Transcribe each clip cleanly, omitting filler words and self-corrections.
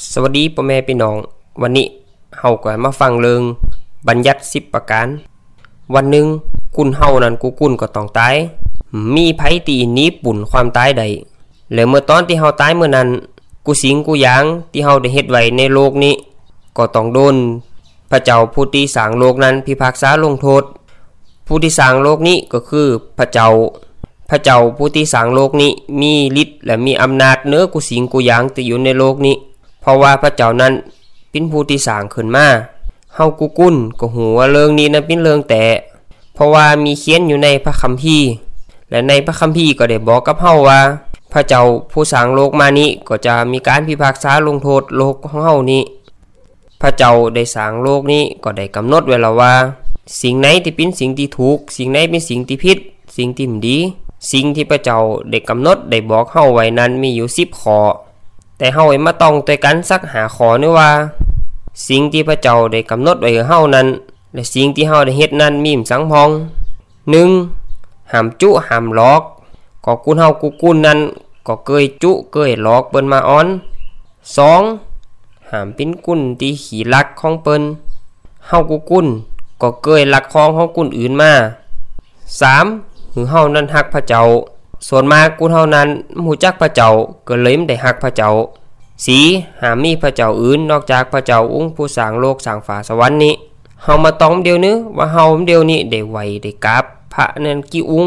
สวัสดีพ่อแม่พี่น้องวันนี้เฮาก็มาฟังเรื่องบัญญัติ10ประการวันหนึ่งคุณเฮานั้นคุณก็ต้องตายมีไผตีหนีปุ่นความตายใดแล้วเมื่อตอนที่เฮาตายเมื่อนั้นกูสิงกูหยางที่เฮาได้เฮ็ดไว้ในโลกนี้ก็ต้องโดนพระเจ้าผู้ที่สร้างโลกนั้นพิพากษาลงโทษผู้ที่สร้างโลกนี้ก็คือพระเจ้าผู้ที่สร้างโลกนี้มีฤทธิ์และมีอำนาจเหนือกูสิงกูหยางที่อยู่ในโลกนี้เพราะว่าพระเจ้านั้นเป็นผู้ที่สร้างขึ้นมาเฮากุ้นก็หูว่าเรื่องนี้นั้นเป็นเรื่องแต่เพราะว่ามีเขียนอยู่ในพระคัมภีร์และในพระคัมภีร์ก็ได้บอกกับเฮาว่าพระเจ้าผู้สร้างโลกมานี้ก็จะมีการพิพากษาลงโทษโลกของเฮานี้พระเจ้าได้สร้างโลกนี้ก็ได้กำหนดไว้แล้วว่าสิ่งไหนที่เป็นสิ่งที่ถูกสิ่งไหนเป็นสิ่งที่ผิดสิ่งที่ไม่ดีสิ่งที่พระเจ้าได้กำหนดได้บอกเฮาไว้นั้นมีอยู่10ข้อแต่เฮามาต้องด้วยกันสัก5ข้อนี่ว่าสิ่งที่พระเจ้าได้กำหนดไว้ให้เฮานั้นและสิ่งที่เฮาได้เฮ็ดนั้นมีสังพอง 1. ห้ามจุห้ามหลอกก็คุณเฮากุ้นนั้นก็เกยจุเกยหลอกเปิ้นมาอ้อน 2. ห้ามเป็นกุนที่ขี้ลักของเปิ้นเฮากุ้นก็เกยลักของกุนอื่นมา 3. หือเฮานั้นฮักพระเจ้าส่วนมากกุนเฮานั้นฮู้จักพระเจ้าก็เลยไม่ได้ฮักพระเจ้า 4. ห้ามมีพระเจ้าอื่นนอกจากพระเจ้าองค์ผู้สร้างโลกสร้างฟ้าสวรรค์นี้เฮามาต้องเดียวนึว่าเฮาเดียวนี้ได้ไหวได้กราบพระนั้นกี่องค์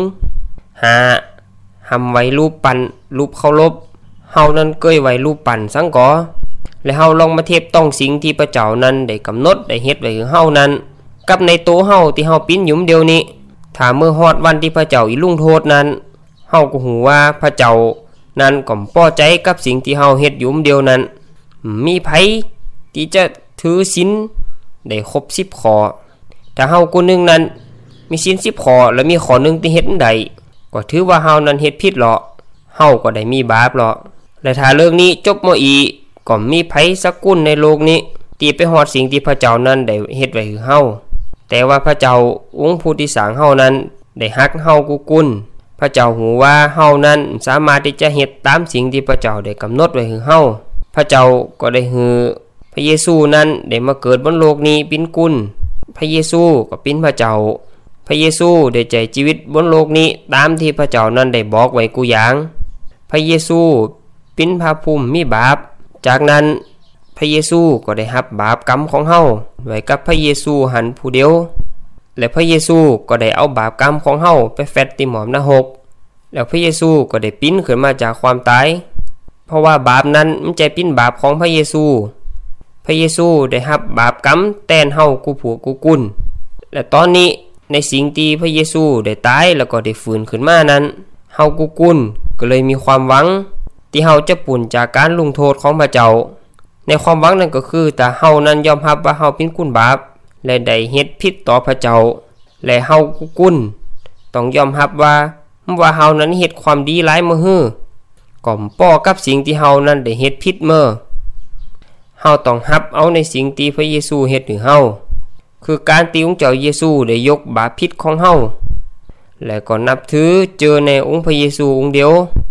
5. ห้ามไว้รูปปั้นรูปเคารพเฮานั้นเคยไว้รูปปั้นสังกอและเฮาลองมาเทียบต้องสิ่งที่พระเจ้านั้นได้กำหนดได้เฮ็ดไว้ให้เฮานั้นกับในตัวเฮาที่เฮาปิ้นอยู่เดียวนี้ถ้าเมื่อฮอดวันที่พระเจ้าอีลุงโทษนั้นเฮาก็ฮู้ว่าพระเจ้านั้นก็พอใจกับสิ่งที่เฮาเฮ็ดอยู่เดียวนั้นมีไผที่จะถือศีลได้ครบ10ข้อถ้าเฮาคนนึงนั้นมีศีล10ข้อแล้วมีข้อนึงที่เฮ็ดได้ก็ถือว่าเฮานั้นเฮ็ดผิดหรอเฮาก็ได้มีบาปหรอและถ้าเรื่องนี้จบบ่อีก็มีไผสักกุนในโลกนี้ที่ไปฮอดสิ่งที่พระเจ้านั้นได้เฮ็ดไว้ให้เฮาแต่ว่าพระเจ้าองค์ผู้ที่สร้างเฮานั้นได้ฮักเฮากุนพระเจ้าหูว่าเฮานั้นสามารถที่จะเฮ็ดตามสิ่งที่พระเจ้าได้กำหนดไว้ให้เฮาพระเจ้าก็ได้ฮือพระเยซูนั้นได้มาเกิดบนโลกนี้เป็นกุนพระเยซูก็เป็นพระเจ้าพระเยซูได้ใจชีวิตบนโลกนี้ตามที่พระเจ้านั้นได้บอกไว้กูอย่างพระเยซูเป็นพระผู้มีบาปจากนั้นพระเยซูก็ได้รับบาปกรรมของเฮาไว้กับพระเยซูหันผู้เดียวและพระเยซูก็ได้เอาบาปกรรมของเฮาไปแฟดที่หมอมนรกแล้วพระเยซูก็ได้ปิ้นขึ้นมาจากความตายเพราะว่าบาปนั้นมันจะปิ้นบาปของพระเยซูพระเยซูได้รับบาปกรรมแทนเฮากูผัวกูกุนและตอนนี้ในสิ่งที่พระเยซูได้ตายแล้วก็ได้ฟื้นขึ้นมานั้นเฮากูกุนก็เลยมีความหวังที่เฮาจะปุ่นจากการลงโทษของพระเจ้าในความหวังนั้นก็คือแต่เฮานั้นยอมรับว่าเฮาเป็นกุนบาปและได้เฮ็ดผิดต่อพระเจ้าและเฮากุนต้องยอมรับว่าเฮานั้นเฮ็ดความดีหลายมื้อฮื้อก็ป้อกับสิ่งที่เฮานั้นได้เฮ็ดผิดมื้อเฮาต้องรับเอาในสิ่งที่พระเยซูเฮ็ดให้เฮาคือการที่องค์เจ้าเยซูได้ยกบาปผิดของเฮาและก็นับถือเจอในองค์พระเยซูองค์เดียว